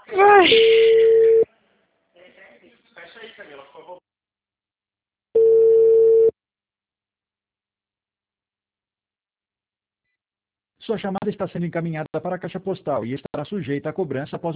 Ai. Fecha aí, Camila, por favor. Sua chamada está sendo encaminhada para a caixa postal e estará sujeita à cobrança após